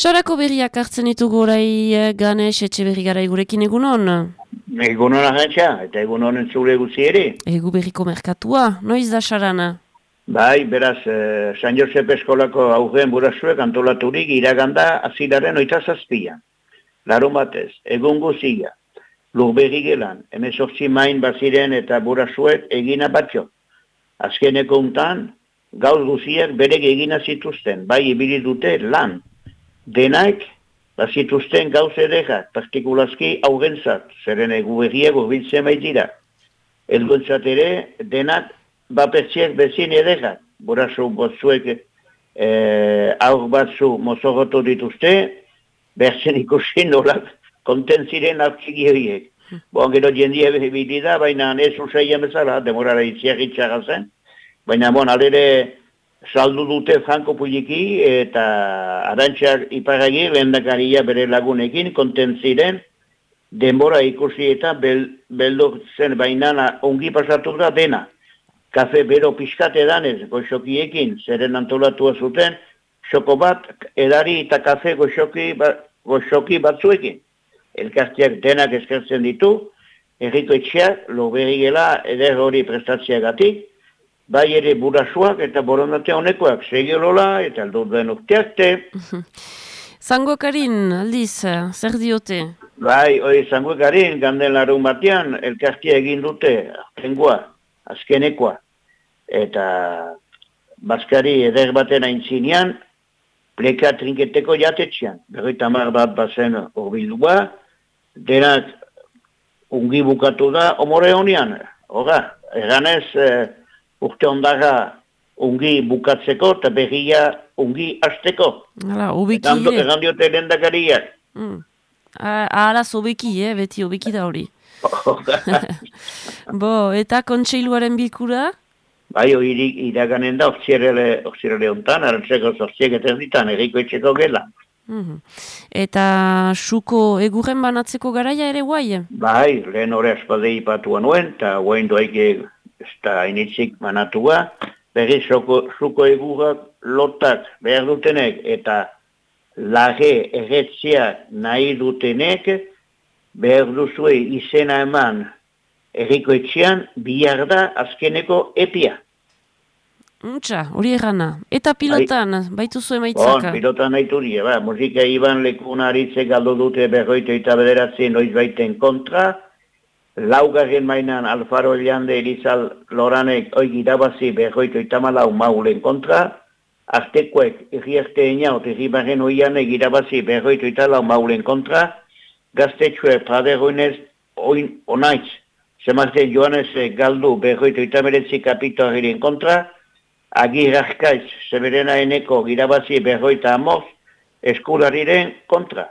Sarako berriak hartzen ditugu orai Ganes Etxeberri Garai gurekin egunon? Egunon agantxa, eta egunon entzule gutzi ere. Egu berriko merkatua, noiz da sarana? Bai, beraz, San Josep Eskolako aurren burasuek antolaturik iraganda azilaren 27. Larun batez, egun guzia, lurberri gelan, 18 main baziren eta burasuek egina batxo. Azkeneko untan, gauz guziak berek egina zituzten, bai ibili dute lan. Denaik, bazituzten gauz edekak, partikulazki aurrentzat, zeren egu berriak urbiltzen baitira. Elgontzat ere, denak bapertziak bezin edekak. Burasu botzuek aur batzu mozogotu dituzte, berzen ikusi nolak kontentziren aurtsiki horiek. Boan gero jendia behibili da, baina ez usaian bezala, demorara itziak itxaga zen. Baina alere saldu dute Franko Puliki eta Arantxak Iparragi lehendakaria bere lagunekin kontentziren denbora ikusi eta beldu zen bainana ongi pasatu da dena. Kafe bero pixkat edanez goxokiekin zeren antolatua zuten, xoko bat edari eta kafe goxoki batzuekin. Elkarteak denak eskertzen ditu, herriko etxeak, lorberri gela eder hori prestatziagatik, bai ere burasuak eta borondate honekoak segiolola eta aldur den urteakte. Zangokarin, aldiz, zer diote? Bai, Zangokarin, ganden larun batean, elkartia egin dute, azkenekoa. Eta Baskari eder baten aintzinean, pleka trinketeko jatetxean. 50 bat bazen horbildua, denak ungi bukatu da, omore honian. Hora, eganez, urte ondara ungi bukatzeko eta berria ungi hasteko. Hala, ubiki ere. Egan diote lehendakariak. Ahalaz ubiki, beti ubiki da hori. Eta kontseiluaren bilkura? Bai, iraganen da orzirele ontan, arantzeko zortziek eta erditan, erriko etxeko gela. Eta suko egurren banatzeko garaia ere guai? Bai, lehen hori aspaldei patua nuen, eta guain doaike ez da initzik manatua, berri suko egurrak lotak behar dutenek eta lage erretziak nahi dutenek behar duzue izena eman erriko etxean bihar da azkeneko epia. Hori errana. Eta pilotan, baituzu emaitzaka? Pilotan nahi duri, musika iban lekuna aritze galdu dute 49 noiz baiten kontra, laugarren mainan Alfaro Eliande Elizal Loranek oik irabazi 54 maulen kontra, aztekoek irriarte eniaut irribarren oianek irabazi 54 maulen kontra, gaztetxue praderoinez onaitz, zemazten Joanes galdu 59 kapitoaren kontra, Agir Arkaiz, Severena Eneko irabazi 50 eskulariren kontra.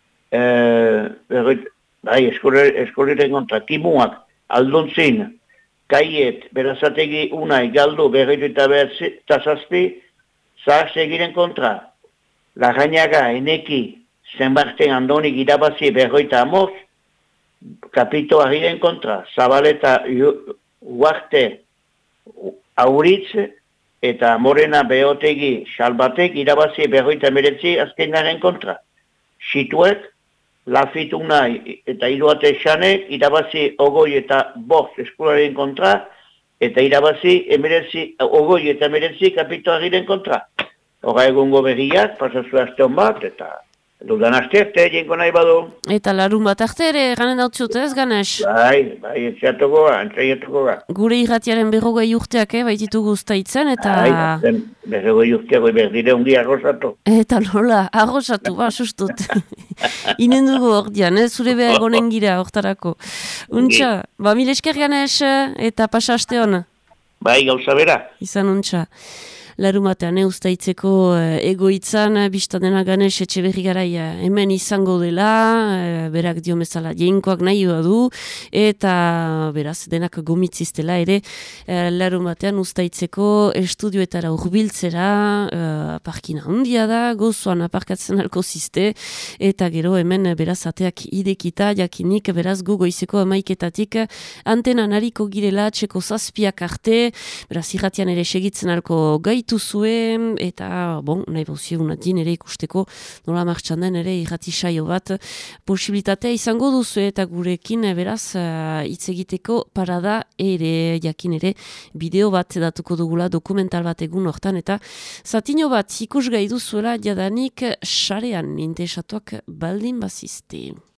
Bai, eskolaren kontra, Kimuak, Aldontzin, Kaiet, Berazategi Unai, Galdu, Berroitu eta Zazpi, Zahar segiren kontra. Larrañaga, Eneki, Zenbarten Andonik irabazi 50 Kapito Arriren kontra. Zabaleta, Uarte, Auritz, eta Morena Beotegi, Salbatek irabazi 59 azkenaren kontra. Situek, Lafit Unai eta Iruate Xanek irabazi 25 eskularen kontra eta irabazi 29 kapitoariren kontra. Hora egungo berriak, pasazu aste hon bat eta dudan aste arte jenko nahi badu. Eta larun bat arte ere ganen dautziot ez, Ganes? Bai, entziatuko ga. Gure irratiaren 40 urteak, baititu guztaitzen eta... Bai, 40 urteak berdire ungi arrozatu. Eta nola, arrozatu, sustut. Inen dugu hor dian, zure behar gonen gira hortarako. Untxa, mil esker Ganes eta pasa aste hon. Bai, gauza bera. Izan untxa. Larumatean ustaitzeko egoitzan, biztadena Ganes Etxeberri Garai hemen izango dela, berak dio bezala jainkoak nahi du, eta beraz, denak gomitziztela ere, larumatean ustaitzeko estudioetara urbiltzera, parkina handia da, gozoan aparkatzen alko ziste, eta gero hemen beraz ateak idekita, jakinik beraz goizeko 11:00 antenan hariko girela, txeko 7 arte, beraz irratian ere segitzen alko gaitu, dituzue, eta, bon, nahi bauzio unatien ere ikusteko, nola martxan den ere irrati saio bat, posibilitatea izango duzu eta gurekin, beraz, hitz egiteko parada ere, jakin ere, bideo bat datuko dugula, dokumental bat egun hortan, eta zatino bat ikusgai duzuela jadanik sarean, interesatuak baldin bazizte.